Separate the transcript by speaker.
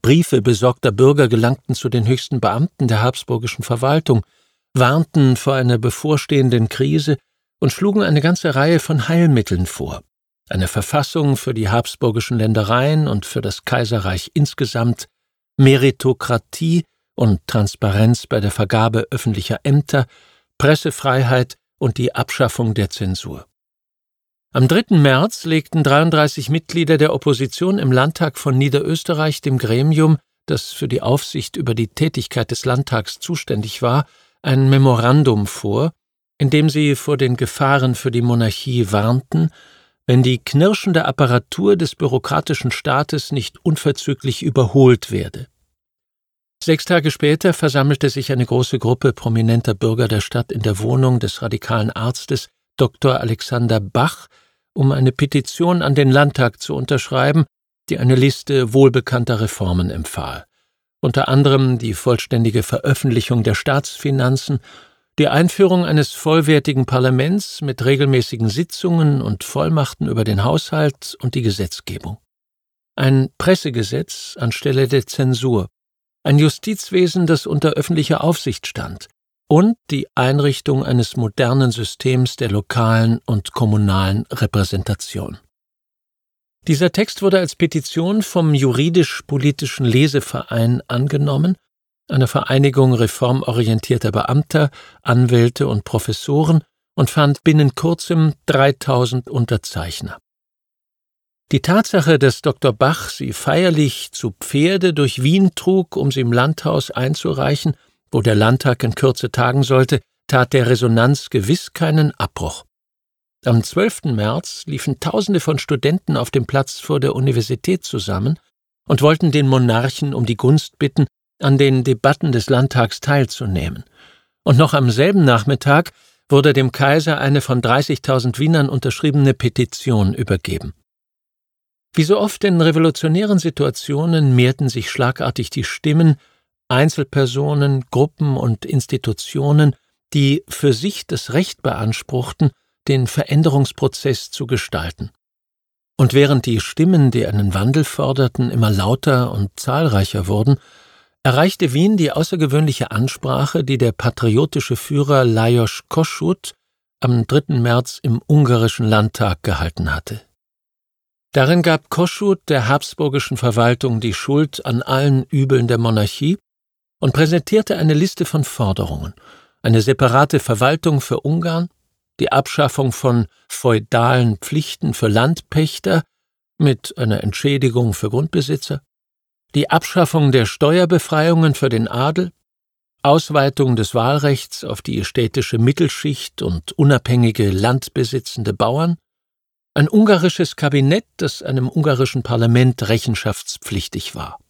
Speaker 1: Briefe besorgter Bürger gelangten zu den höchsten Beamten der habsburgischen Verwaltung, warnten vor einer bevorstehenden Krise und schlugen eine ganze Reihe von Heilmitteln vor. Eine Verfassung für die habsburgischen Ländereien und für das Kaiserreich insgesamt, Meritokratie und Transparenz bei der Vergabe öffentlicher Ämter, Pressefreiheit und die Abschaffung der Zensur. Am 3. März legten 33 Mitglieder der Opposition im Landtag von Niederösterreich dem Gremium, das für die Aufsicht über die Tätigkeit des Landtags zuständig war, ein Memorandum vor, in dem sie vor den Gefahren für die Monarchie warnten, wenn die knirschende Apparatur des bürokratischen Staates nicht unverzüglich überholt werde. 6 Tage später versammelte sich eine große Gruppe prominenter Bürger der Stadt in der Wohnung des radikalen Arztes Dr. Alexander Bach, um eine Petition an den Landtag zu unterschreiben, die eine Liste wohlbekannter Reformen empfahl. Unter anderem die vollständige Veröffentlichung der Staatsfinanzen, die Einführung eines vollwertigen Parlaments mit regelmäßigen Sitzungen und Vollmachten über den Haushalt und die Gesetzgebung. Ein Pressegesetz anstelle der Zensur, ein Justizwesen, das unter öffentlicher Aufsicht stand, und die Einrichtung eines modernen Systems der lokalen und kommunalen Repräsentation. Dieser Text wurde als Petition vom Juridisch-Politischen Leseverein angenommen, einer Vereinigung reformorientierter Beamter, Anwälte und Professoren, und fand binnen kurzem 3000 Unterzeichner. Die Tatsache, dass Dr. Bach sie feierlich zu Pferde durch Wien trug, um sie im Landhaus einzureichen, wo der Landtag in Kürze tagen sollte, tat der Resonanz gewiss keinen Abbruch. Am 12. März liefen Tausende von Studenten auf dem Platz vor der Universität zusammen und wollten den Monarchen um die Gunst bitten, an den Debatten des Landtags teilzunehmen. Und noch am selben Nachmittag wurde dem Kaiser eine von 30.000 Wienern unterschriebene Petition übergeben. Wie so oft in revolutionären Situationen mehrten sich schlagartig die Stimmen, Einzelpersonen, Gruppen und Institutionen, die für sich das Recht beanspruchten, den Veränderungsprozess zu gestalten. Und während die Stimmen, die einen Wandel forderten, immer lauter und zahlreicher wurden, erreichte Wien die außergewöhnliche Ansprache, die der patriotische Führer Lajos Kossuth am 3. März im ungarischen Landtag gehalten hatte. Darin gab Kossuth der habsburgischen Verwaltung die Schuld an allen Übeln der Monarchie und präsentierte eine Liste von Forderungen: eine separate Verwaltung für Ungarn, die Abschaffung von feudalen Pflichten für Landpächter mit einer Entschädigung für Grundbesitzer, die Abschaffung der Steuerbefreiungen für den Adel, Ausweitung des Wahlrechts auf die städtische Mittelschicht und unabhängige landbesitzende Bauern, ein ungarisches Kabinett, das einem ungarischen Parlament rechenschaftspflichtig war.